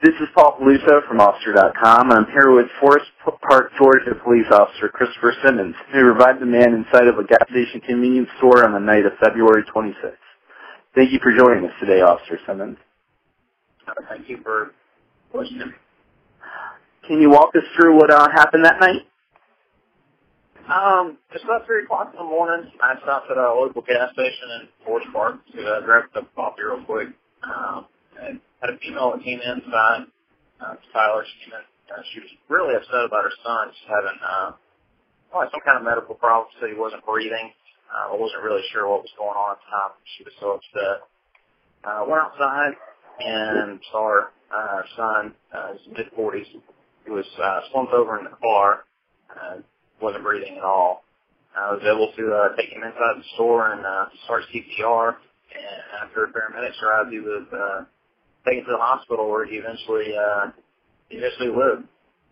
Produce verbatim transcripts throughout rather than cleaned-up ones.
This is Paul Peluso from Officer dot com. I'm here with Forest Park, Georgia Police Officer Christopher Simmons, who revived a man inside of a gas station convenience store on the night of February twenty-sixth. Thank you for joining us today, Officer Simmons. Uh, thank you for listening. Can you walk us through what uh, happened that night? Um, it's about three o'clock in the morning. I stopped at a local gas station in Forest Park to uh, grab a cup of coffee real quick. Um, and had a female that came inside. Uh, Tyler, she came in. Uh, she was really upset about her son just having uh, well, some kind of medical problem. Said he wasn't breathing. Uh, I wasn't really sure what was going on at the time. She was so upset. Uh, went outside and saw her, uh, her son, uh, his mid forties. He was uh, slumped over in the car. Uh, wasn't breathing at all. I was able to uh, take him inside the store and uh, start C P R. And after the paramedics arrived, he was uh, taken to the hospital where he eventually uh, eventually lived.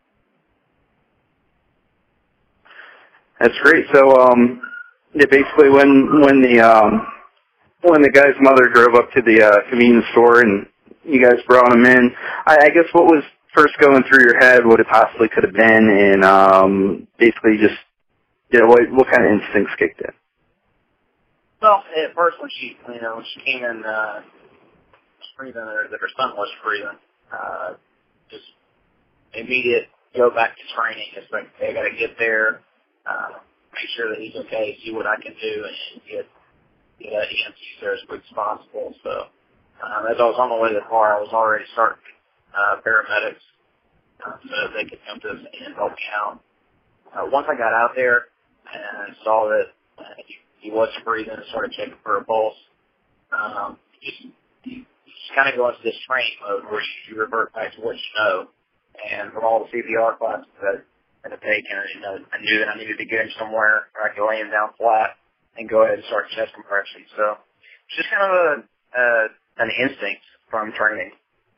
That's great. So, um, yeah, basically, when when the um, when the guy's mother drove up to the uh, convenience store and you guys brought him in, I, I guess what was first going through your head, what it possibly could have been, and um, basically just, you know, what, what kind of instincts kicked in? Well, at first when she, you know, when she came in, uh, breathing, or that her son was breathing, uh, just immediate go back to training. It's like, hey, I got to get there, uh, make sure that he's okay, see what I can do, and get get uh, E M Ts there as quick as possible. So, um, as I was on the way to the car, I was already starting uh, paramedics uh, so that they could come to us and help me out. Uh, once I got out there and saw that uh, he, he wasn't breathing and started checking for a pulse, um, just, you just kind of go into this training mode where you, you revert back to what you know. And from all the C P R classes that I had taken, you know, I knew that I needed to get him somewhere where I could lay him down flat and go ahead and start chest compression. So it's just kind of a, uh, an instinct from training.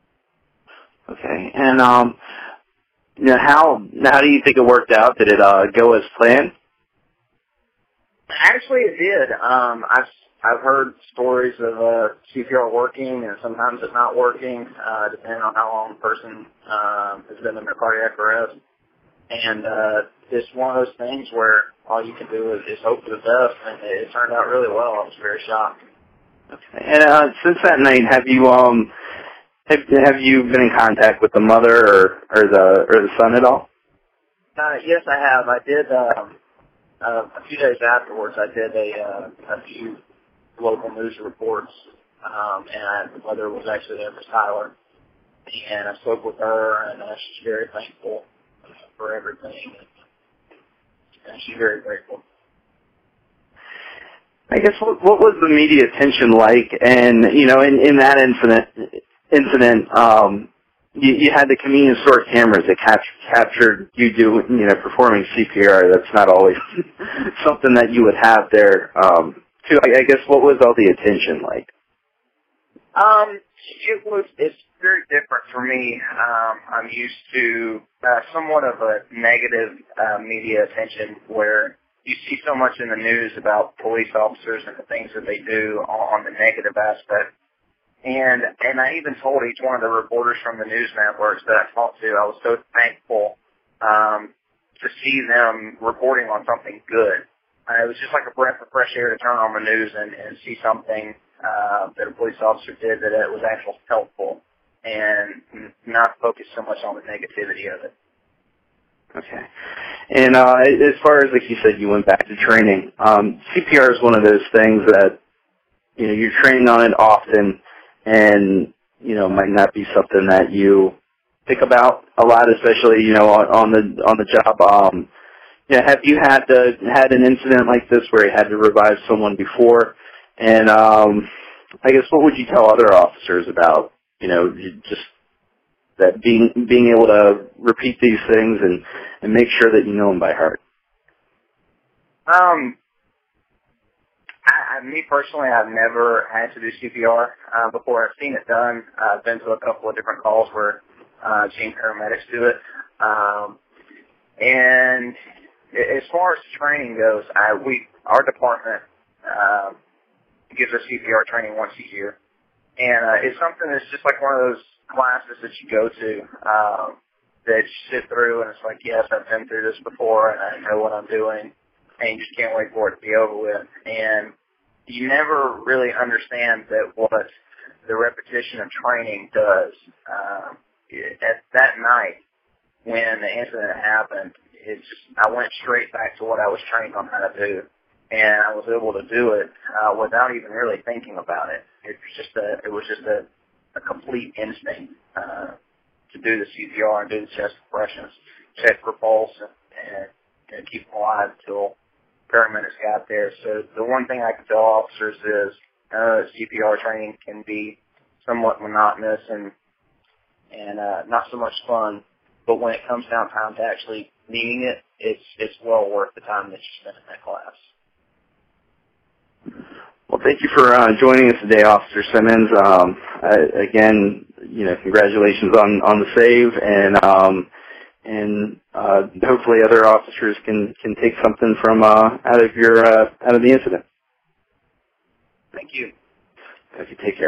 Okay, and um, you know, how how do you think it worked out? Did it uh, go as planned? Actually, it did. Um, I've I've heard stories of uh, C P R working and sometimes it not working, uh, depending on how long the person um, has been under cardiac arrest. And uh, it's one of those things where all you can do is, is hope for the best, and it, it turned out really well. I was very shocked. Okay, and uh, since that night, have you um. Have, have you been in contact with the mother or, or the or the son at all? Uh, yes, I have. I did um, uh, a few days afterwards. I did a uh, a few local news reports, um, and I, the mother was actually there for Tyler, and I spoke with her, and uh, she's very thankful for everything, and she's very grateful. I guess what, what was the media attention like? And you know, in, in that incident. Incident, um, you, you had the convenience store cameras that cap- captured you do, you know, performing C P R. That's not always something that you would have there. Um, too. I, I guess what was all the attention like? Um, it was. It's very different for me. Um, I'm used to uh, somewhat of a negative uh, media attention where you see so much in the news about police officers and the things that they do on the negative aspect. And and I even told each one of the reporters from the news networks that I talked to, I was so thankful um, to see them reporting on something good. Uh, it was just like a breath of fresh air to turn on the news and, and see something uh, that a police officer did that it was actually helpful and not focus so much on the negativity of it. Okay. And uh, as far as, like you said, you went back to training, um, C P R is one of those things that, you know, you're training on it often. And, you know, might not be something that you think about a lot, especially, you know, on, on the on the job. Um, yeah, have you had to, had an incident like this where you had to revive someone before? And um, I guess what would you tell other officers about, you know, just that being being able to repeat these things and, and make sure that you know them by heart? Um. I, I, me personally, I've never had to do C P R uh, before. I've seen it done. I've been to a couple of different calls where uh, I've seen paramedics do it. Um, and as far as training goes, I, we our department uh, gives us C P R training once a year, and uh, it's something that's just like one of those classes that you go to um, that you sit through, and it's like, yes, I've been through this before, and I know what I'm doing, and you just can't wait for it to be over with. And you never really understand that what the repetition of training does. Um, at that night, when the incident happened, it's I went straight back to what I was trained on how to do, and I was able to do it uh, without even really thinking about it. It was just a it was just a, a complete instinct uh, to do the C P R and do the chest compressions, check for pulse, and, and keep them alive until paramedics got there. So the one thing I can tell officers is uh, C P R training can be somewhat monotonous and and uh, not so much fun. But when it comes down time to actually needing it, it's it's well worth the time that you spend in that class. Well, thank you for uh, joining us today, Officer Simmons. Um, I, again, you know, congratulations on, on the save, and um, and uh, hopefully other officers can, can take something from uh, out of your uh, out of the incident. Thank you. Thank you. Take care.